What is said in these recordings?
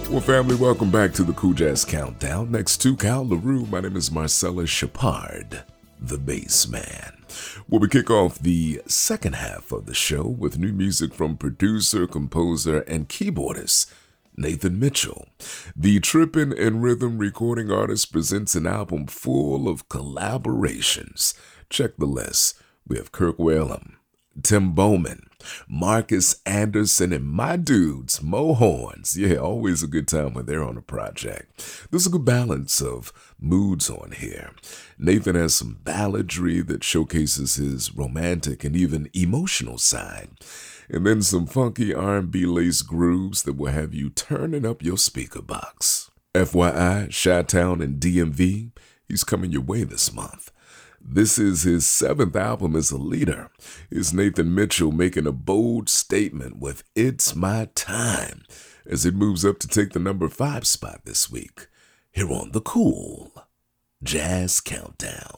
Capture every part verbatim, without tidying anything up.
Well, family, welcome back to the Cool Jazz Countdown. Next to Cal LaRue, my name is Marcella Shepard, the bass man. Well, we kick off the second half of the show with new music from producer, composer, and keyboardist Nathan Mitchell. The Trippin' and Rhythm recording artist presents an album full of collaborations. Check the list. We have Kirk Whalum, Tim Bowman, Marcus Anderson, and my dudes, Mo Horns. Yeah, always a good time when they're on a project. There's a good balance of moods on here. Nathan has some balladry that showcases his romantic and even emotional side. And then some funky R and B lace grooves that will have you turning up your speaker box. F Y I, Chi-Town and D M V, he's coming your way this month. This is his seventh album as a leader. Is Nathan Mitchell making a bold statement with It's My Time as it moves up to take the number five spot this week here on the Cool Jazz Countdown.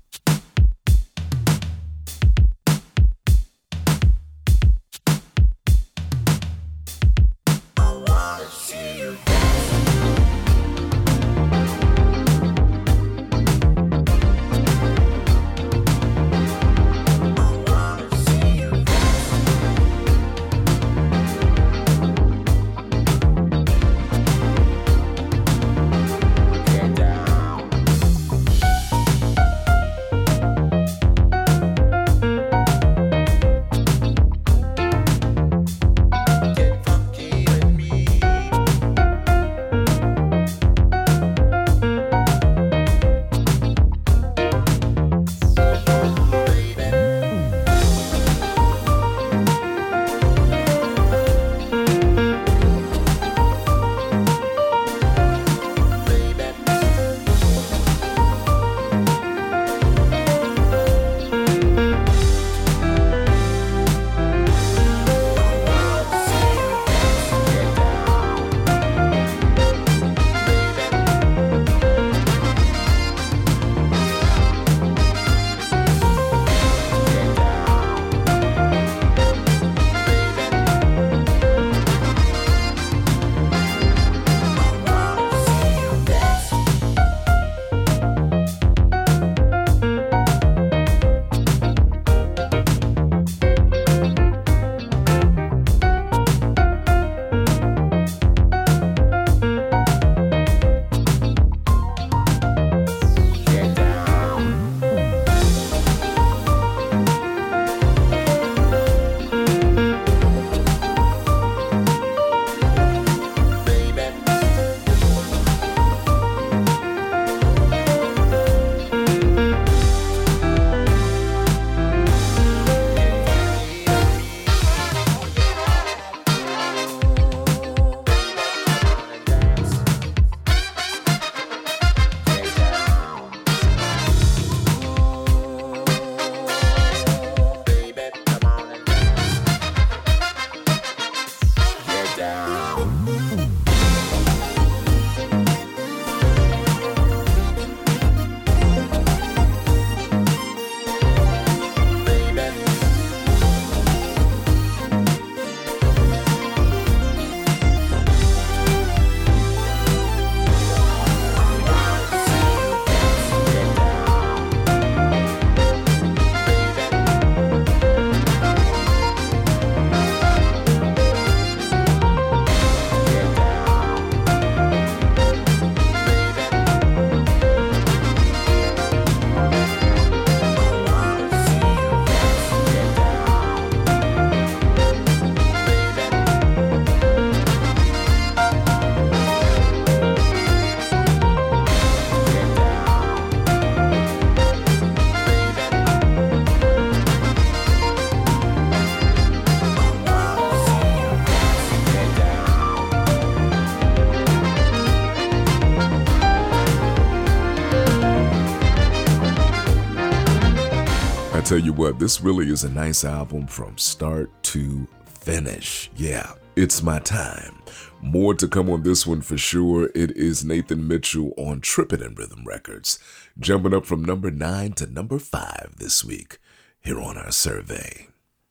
Tell you what, this really is a nice album from start to finish. Yeah, It's My Time. More to come on this one for sure. It is Nathan Mitchell on Trippin' and Rhythm Records, jumping up from number nine to number five this week here on our survey.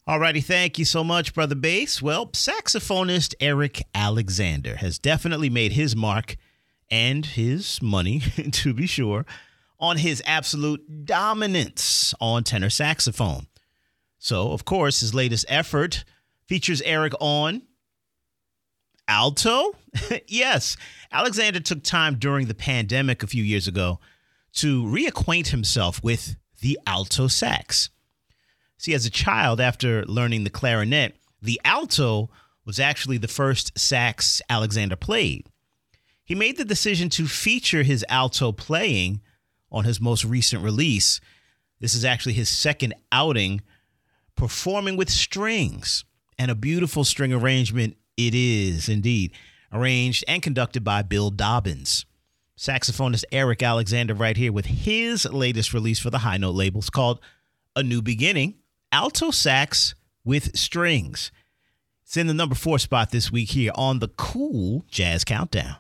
Alrighty, thank you so much, Brother Bass. Well, saxophonist Eric Alexander has definitely made his mark and his money, to be sure, on his absolute dominance on tenor saxophone. So, of course, his latest effort features Eric on alto. Yes, Alexander took time during the pandemic a few years ago to reacquaint himself with the alto sax. See, as a child, after learning the clarinet, the alto was actually the first sax Alexander played. He made the decision to feature his alto playing on his most recent release. This is actually his second outing performing with strings, and a beautiful string arrangement it is indeed, arranged and conducted by Bill Dobbins. Saxophonist Eric Alexander right here with his latest release for the High Note label. It's called A New Beginning, alto sax with strings. It's in the number four spot this week here on the Cool Jazz Countdown.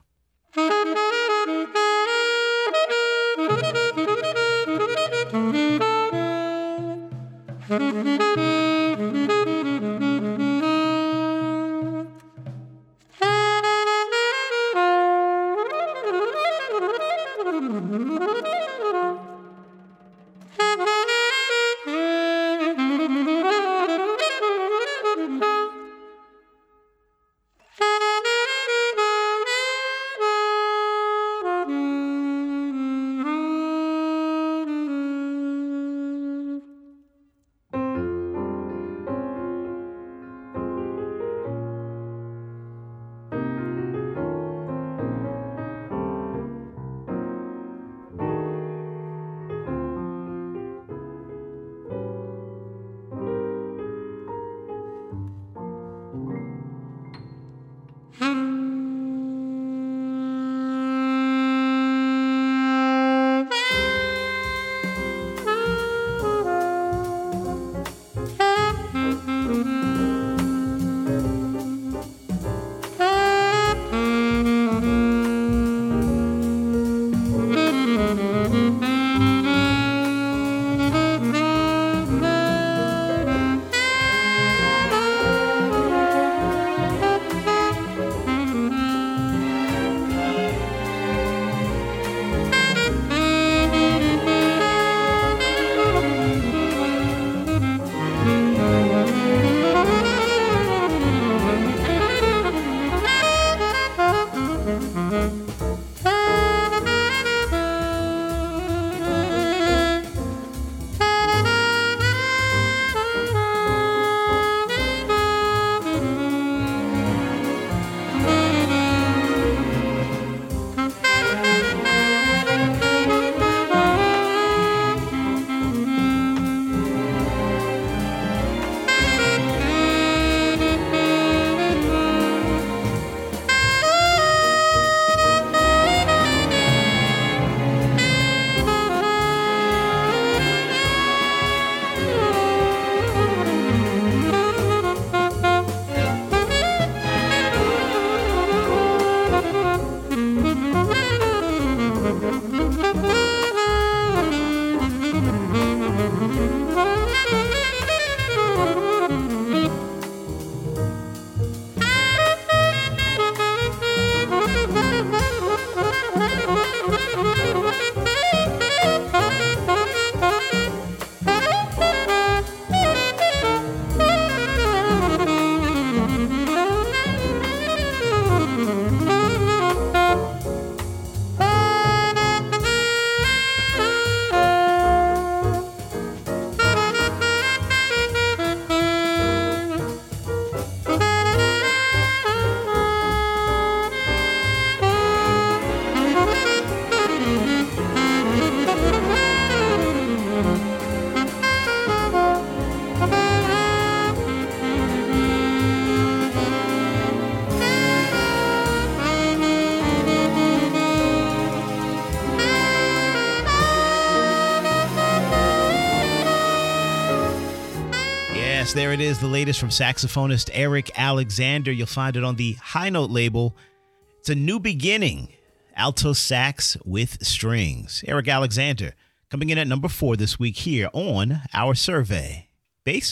There it is, the latest from saxophonist Eric Alexander. You'll find it on the High Note label. It's A New Beginning, alto sax with strings. Eric Alexander coming in at number four this week here on our survey. Bass?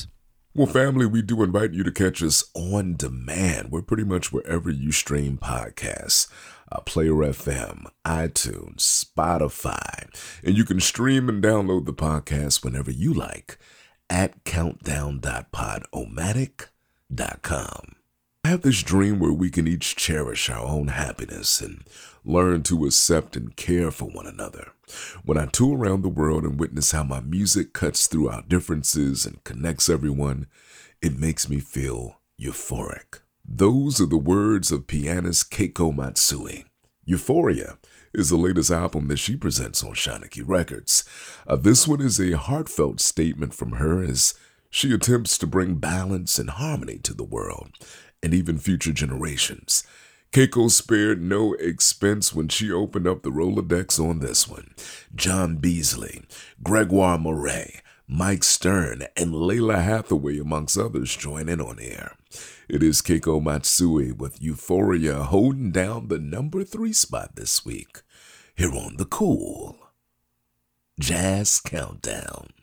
Well, family, we do invite you to catch us on demand. We're pretty much wherever you stream podcasts. Uh, Player F M, iTunes, Spotify. And you can stream and download the podcast whenever you like at countdown dot podomatic dot com. I have this dream where we can each cherish our own happiness and learn to accept and care for one another. When I tour around the world and witness how my music cuts through our differences and connects everyone, it makes me feel euphoric. Those are the words of pianist Keiko Matsui. Euphoria is the latest album that she presents on Shaniki Records. Uh, this one is a heartfelt statement from her as she attempts to bring balance and harmony to the world and even future generations. Keiko spared no expense when she opened up the Rolodex on this one. John Beasley, Gregoire Moret, Mike Stern, and Layla Hathaway, amongst others, join in on air. It is Keiko Matsui with Euphoria holding down the number three spot this week here on the Cool Jazz Countdown.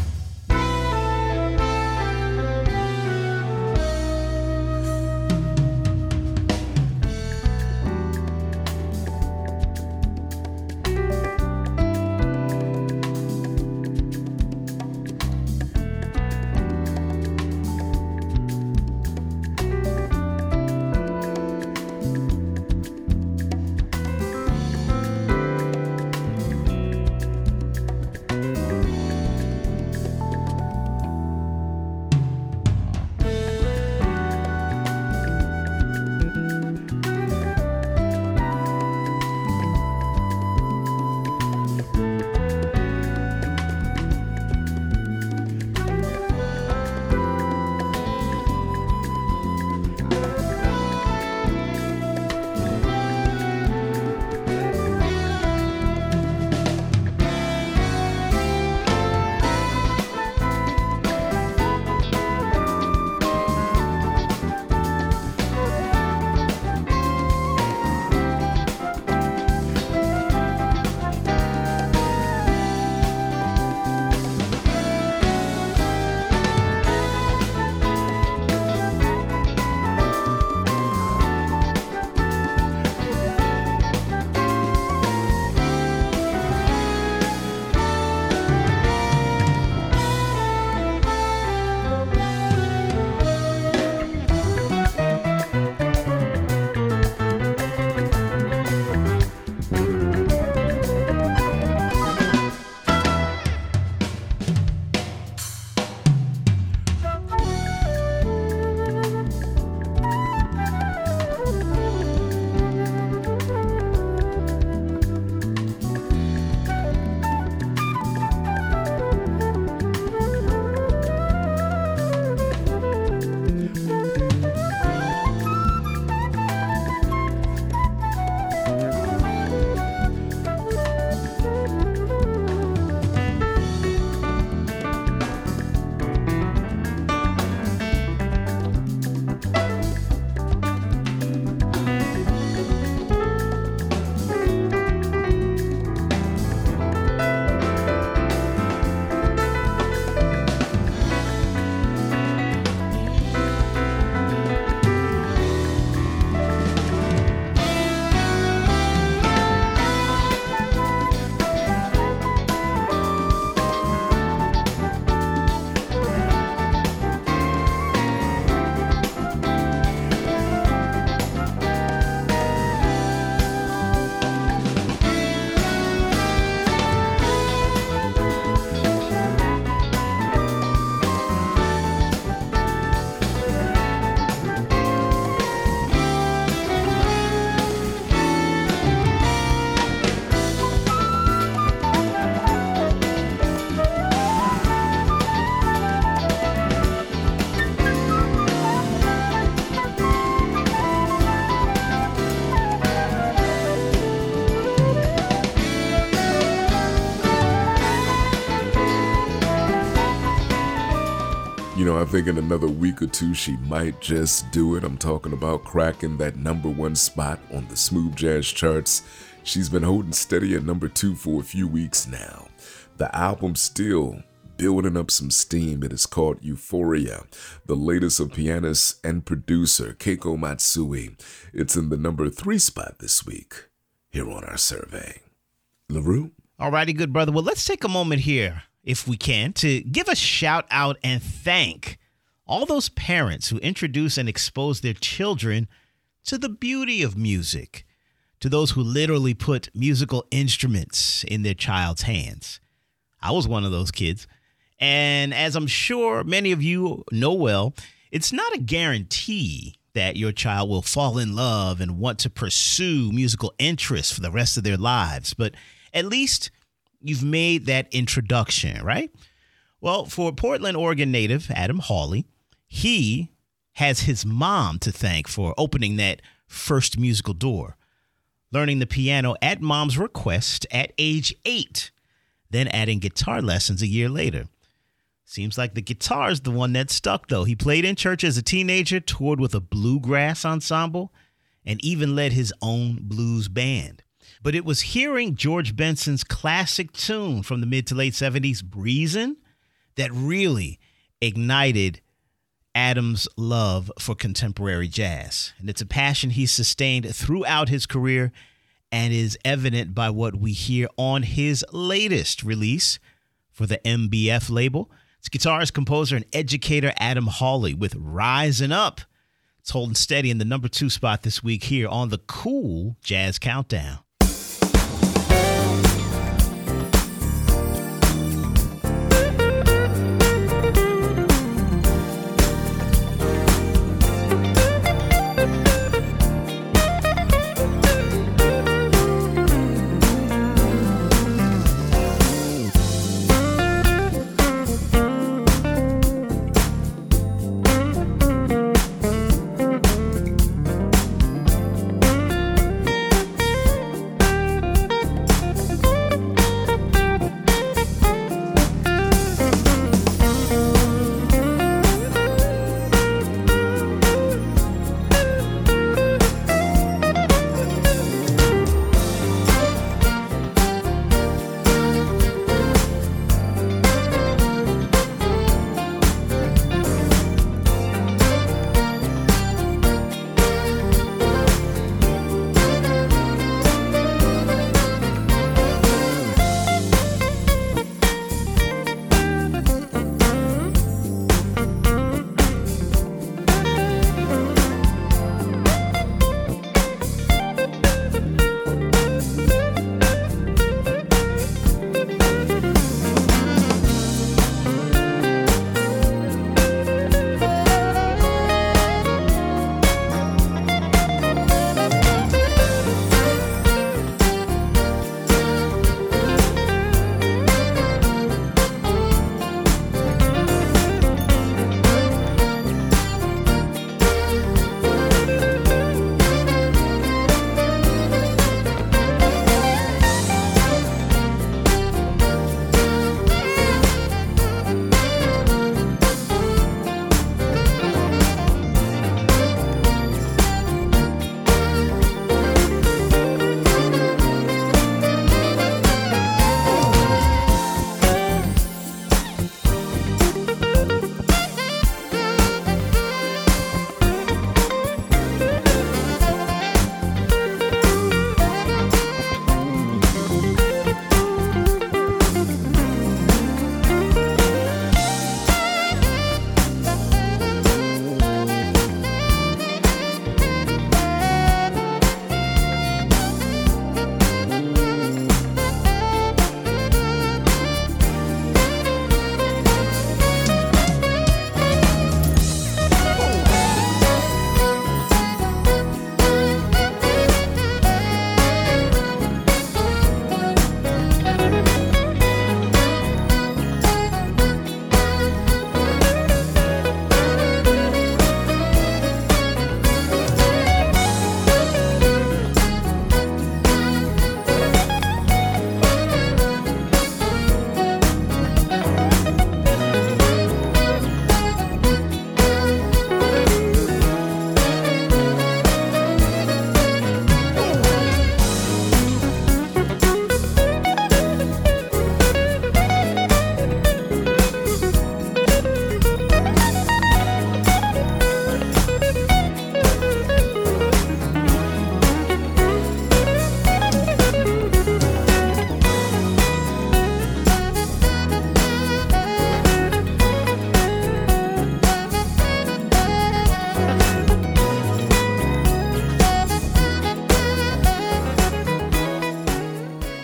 You know, I think in another week or two, she might just do it. I'm talking about cracking that number one spot on the smooth jazz charts. She's been holding steady at number two for a few weeks now. The album still building up some steam. It is called Euphoria, the latest of pianist and producer Keiko Matsui. It's in the number three spot this week here on our survey. LaRue? Alrighty, good brother. Well, let's take a moment here, if we can, to give a shout out and thank all those parents who introduce and expose their children to the beauty of music, to those who literally put musical instruments in their child's hands. I was one of those kids. And as I'm sure many of you know well, it's not a guarantee that your child will fall in love and want to pursue musical interests for the rest of their lives. But at least you've made that introduction, right? Well, for Portland, Oregon native Adam Hawley, he has his mom to thank for opening that first musical door, learning the piano at mom's request at age eight, then adding guitar lessons a year later. Seems like the guitar is the one that stuck, though. He played in church as a teenager, toured with a bluegrass ensemble, and even led his own blues band. But it was hearing George Benson's classic tune from the mid to late seventies, Breezin', that really ignited Adam's love for contemporary jazz. And it's a passion he's sustained throughout his career and is evident by what we hear on his latest release for the M B F label. It's guitarist, composer, and educator Adam Hawley with Rising Up. It's holding steady in the number two spot this week here on the Cool Jazz Countdown.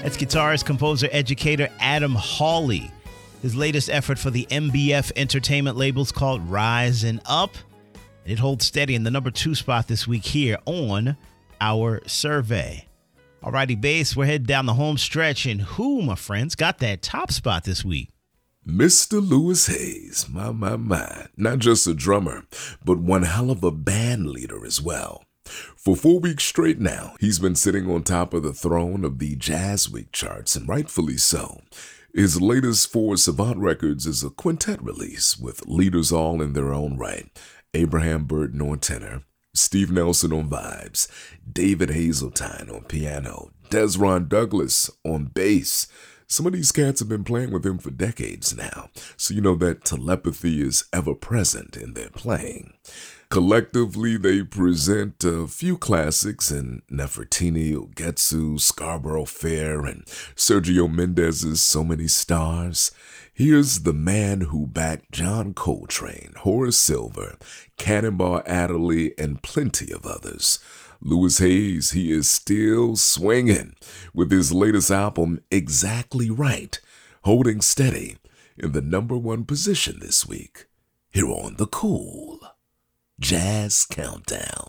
That's guitarist, composer, educator Adam Hawley. His latest effort for the M B F Entertainment label is called Rise and Up. And it holds steady in the number two spot this week here on our survey. Alrighty, Bass, we're heading down the home stretch. And who, my friends, got that top spot this week? Mister Louis Hayes, my, my, my. Not just a drummer, but one hell of a band leader as well. For four weeks straight now, he's been sitting on top of the throne of the Jazz Week charts, and rightfully so. His latest for Savant Records is a quintet release with leaders all in their own right. Abraham Burton on tenor, Steve Nelson on vibes, David Hazeltine on piano, Desron Douglas on bass. Some of these cats have been playing with him for decades now, so you know that telepathy is ever present in their playing. Collectively, they present a few classics in Nefertiti, Ugetsu, Scarborough Fair, and Sergio Mendez's So Many Stars. Here's the man who backed John Coltrane, Horace Silver, Cannonball Adderley, and plenty of others. Louis Hayes, he is still swinging with his latest album, Exactly Right, holding steady in the number one position this week here on The Cool Jazz Countdown.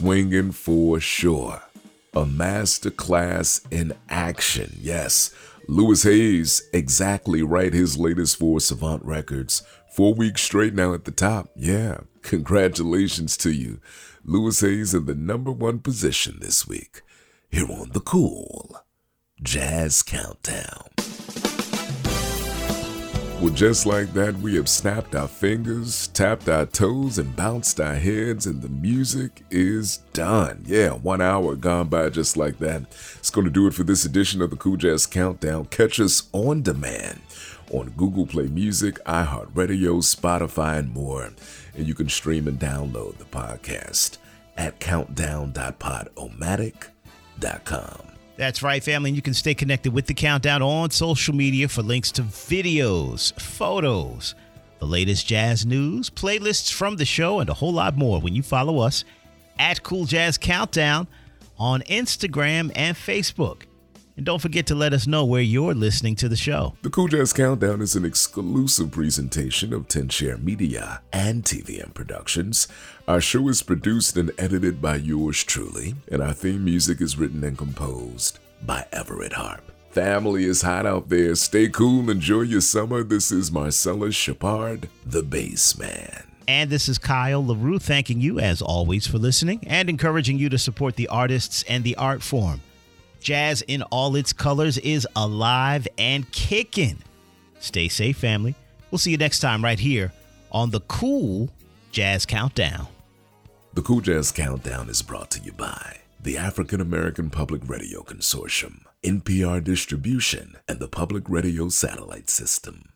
swinging for sure. A masterclass in action. Yes, Louis Hayes, exactly right. His latest for Savant Records. Four weeks straight now at the top. Yeah, congratulations to you. Louis Hayes in the number one position this week. Here on the Cool Jazz Countdown. Well, just like that, we have snapped our fingers, tapped our toes, and bounced our heads, and the music is done. Yeah, one hour gone by just like that. It's going to do it for this edition of the Cool Jazz Countdown. Catch us on demand on Google Play Music, iHeartRadio, Spotify, and more. And you can stream and download the podcast at countdown dot podomatic dot com. That's right, family. And you can stay connected with The Countdown on social media for links to videos, photos, the latest jazz news, playlists from the show, and a whole lot more when you follow us at Cool Jazz Countdown on Instagram and Facebook. And don't forget to let us know where you're listening to the show. The Cool Jazz Countdown is an exclusive presentation of ten share Media and T V M Productions. Our show is produced and edited by yours truly, and our theme music is written and composed by Everett Harp. Family is hot out there. Stay cool. Enjoy your summer. This is Marcellus Shepard, the Bass Man. And this is Kyle LaRue thanking you, as always, for listening and encouraging you to support the artists and the art form. Jazz in all its colors is alive and kicking. Stay safe, family. We'll see you next time right here on the Cool Jazz Countdown. The Cool Jazz Countdown is brought to you by the African American Public Radio Consortium, N P R Distribution, and the Public Radio Satellite System.